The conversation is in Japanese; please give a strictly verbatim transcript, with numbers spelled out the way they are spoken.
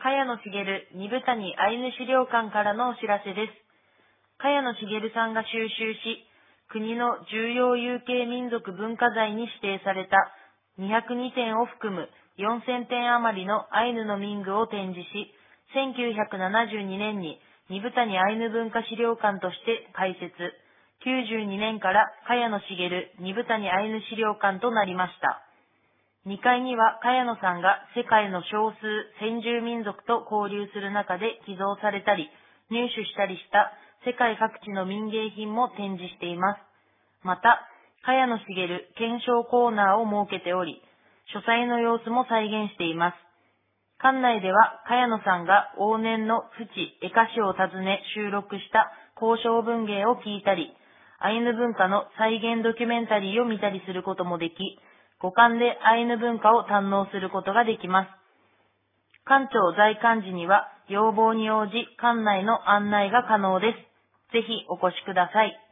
茅野茂二部谷アイヌ資料館からのお知らせです。茅野茂さんが収集し、国の重要有形民族文化財に指定されたにひゃくにてんを含むよんせんてん余りのアイヌの民具を展示し、せんきゅうひゃくななじゅうにねんに二部谷アイヌ文化資料館として開設、きゅうじゅうにねんから茅野茂二部谷アイヌ資料館となりました。にかいには茅野さんが世界の少数先住民族と交流する中で寄贈されたり入手したりした世界各地の民芸品も展示しています。また、茅野茂検証コーナーを設けており、書斎の様子も再現しています。館内では茅野さんが往年の府地江歌詞を訪ね収録した交渉文芸を聞いたり、アイヌ文化の再現ドキュメンタリーを見たりすることもでき、五感でアイヌ文化を堪能することができます。館長在館時には要望に応じ館内の案内が可能です。ぜひお越しください。